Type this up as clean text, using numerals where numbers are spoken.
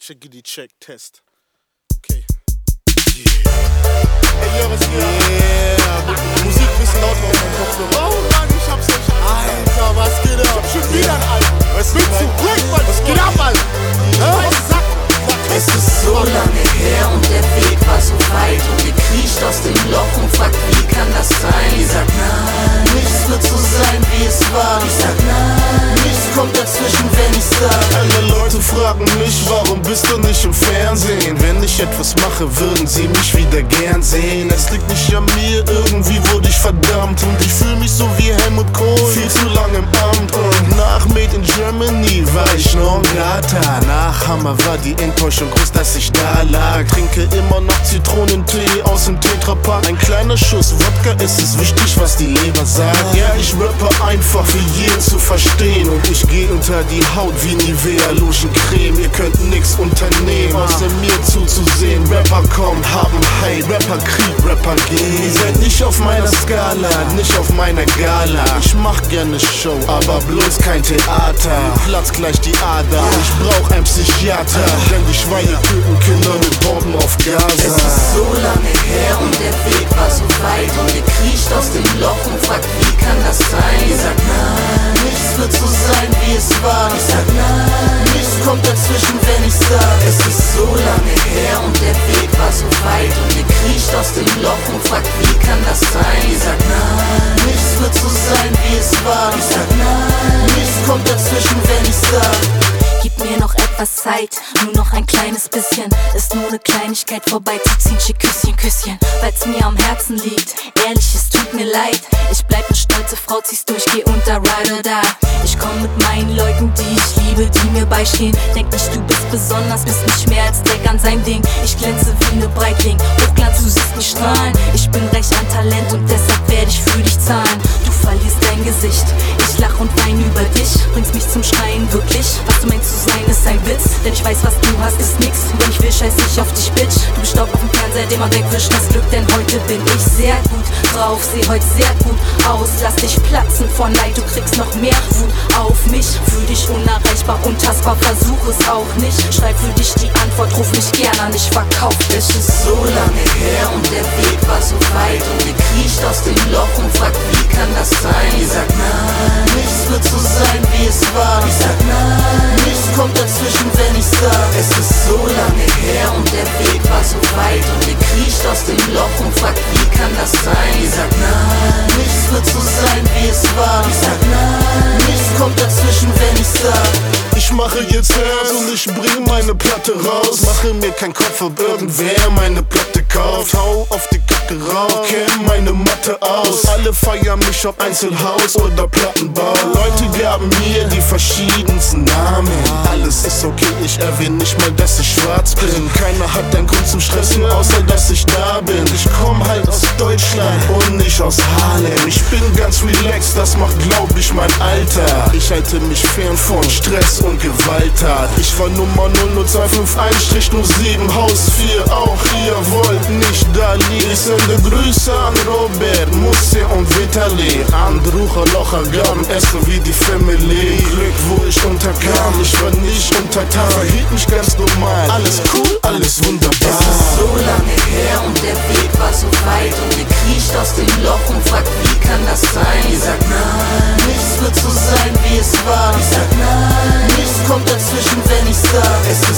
Checkity check, Test. Okay. Yeah. Ey, yo, was geht? Yeah. Musik bisschen lauter auf meinem Kopfhörer. Oh Mann, ich hab's nicht. Alter, was geht ab? Ich hab schon wieder ein Album. Was willst du? Mann, was geht ab, Alter? Sag. Es ist so lange her und der Weg war so weit und ihr kriecht aus dem Loch und fragt, wie kann das sein? Ich sag nein, nichts wird so sein, wie es war. Ich sag nein, nichts kommt dazwischen, wenn ich sag. Alle Leute fragen mich, warum bist du nicht im Fernsehen? Wenn ich etwas mache, würden sie mich wieder gern sehen. Es liegt nicht an mir, irgendwie wurde ich verdammt und ich fühl mich so wie Helmut Kohl, viel zu lang im Amt. Und nach Made in Germany war ich non grata. Nach Hammer war die Enttäuschung groß, dass ich da lag. Trinke immer noch Zitronentee aus dem Tetrapack. Ein kleiner Schuss Wodka, es ist wichtig, was die Leber sagt. Ja, ich rappe einfach für jeden zu verstehen und ich geh unter die Haut wie Nivea Lotioncreme. Ihr könnt nix unternehmen, außer mir zuzusehen. Rapper kommen, haben Hate, Rapper Krieg, Rapper gehen. Ihr seid nicht auf meiner Skala, nicht auf meiner Gala. Ich mach gerne Show, aber bloß kein Theater. Platz gleich die Ader, ich brauch einen Psychiater, denn die Schweine töten Kinder mit Bomben auf Gaza. Es ist so lange her und der Weg war so weit und ihr kriecht aus dem Loch und fragt, wie kann das sein? Ich sag nein, nichts wird so sein, wie es war. Ich sag nein, nichts kommt dazwischen, wenn ich sag. Es ist so lange her und der Weg war so weit und ihr kriecht aus dem Loch und fragt, wie kann das sein? Ich sag nein, nichts wird so sein, wie es war. Ich sag nein, nichts kommt dazwischen, wenn ich sag. Gib mir noch etwas Zeit, nur noch ein kleines bisschen. Ist nur ne Kleinigkeit vorbeizuziehen, schick Küsschen, Küsschen, weil's mir am Herzen liegt. Ehrlich, es tut mir leid. Ich bleib ne stolze Frau, zieh's durch, geh unter Ride or Die. Ich komm mit meinen Leuten, die ich liebe, die mir beistehen. Denk nicht, du bist besonders, bist nicht mehr als Dreck an sein Ding. Ich glänze wie ne Breitling, Hochglanz, du siehst mich strahlen. Ich bin reich an Talent und deshalb werd ich für dich zahlen. Du verlierst dein Gesicht, ich lach und weine über dich. Bringst mich zum Schreien, wirklich. Was du meinst zu sein, ist ein Witz, denn ich weiß, was du hast, ist nix. Wenn ich will, scheiß ich auf dich, Bitch. Du bist Staub auf dem Fernseher, den man wegwischt, das Glück, denn heute bin ich sehr gut drauf, seh heute sehr gut aus. Lass dich platzen vor Neid, du kriegst noch mehr Wut auf mich. Fühl dich unerreichbar, untastbar, versuch es auch nicht. Schreib für dich die Antwort, ruf mich gern an, ich verkauf dich. Es ist so lange her und der Weg war so weit und ihr kriecht aus dem Loch und fragt, wie kann das sein? Ich sag nein, nichts wird so sein, wie es war. Ich sag nein, nichts kommt dazwischen, wenn ich sag. Es ist so lange her und der Weg war so weit und ihr kriecht aus dem Loch und fragt, wie kann das sein? Ich sag nein, nichts wird so sein, wie es war. Ich sag nein, nichts kommt dazwischen, wenn ich sag. Ich mache jetzt Ernst und ich bring meine Platte raus. Mache mir keinen Kopf, ob irgendwer meine Platte kauft. Hau auf die Kacke rauf, kenn meine Matte aus. Alle feiern mich ob Einzelhaus oder Plattenbau. Leute gaben mir die verschiedensten Namen. Alles ist okay, ich erwähne nicht mal, dass ich schwarz bin. Keiner hat einen Grund zum Stressen, außer dass ich da bin. Ich komm halt aus Deutschland und nicht aus Harlem. Ich bin ganz relaxed, das macht glaub ich mein Alter. Ich halte mich fern von Stress und Gewalttat. Ich war Nummer 00251-07 Haus 4. Auch ihr wollt nicht da liegen. Ich sende Grüße an Robert, Musse und Vitali. Andrucha, Locher, Gaben, Essen wie die Family. Glück, wo ich unterkam, ich war nicht untertan. Verhielt mich ganz normal, alles cool, alles wunderbar. Es ist so lange her und der Weg war so weit und ihr kriecht aus dem Loch und fragt, wie kann das sein? Ich sag nein, nichts wird so sein, wie es war. Ich sag nein, nichts kommt dazwischen, wenn ich sag. Es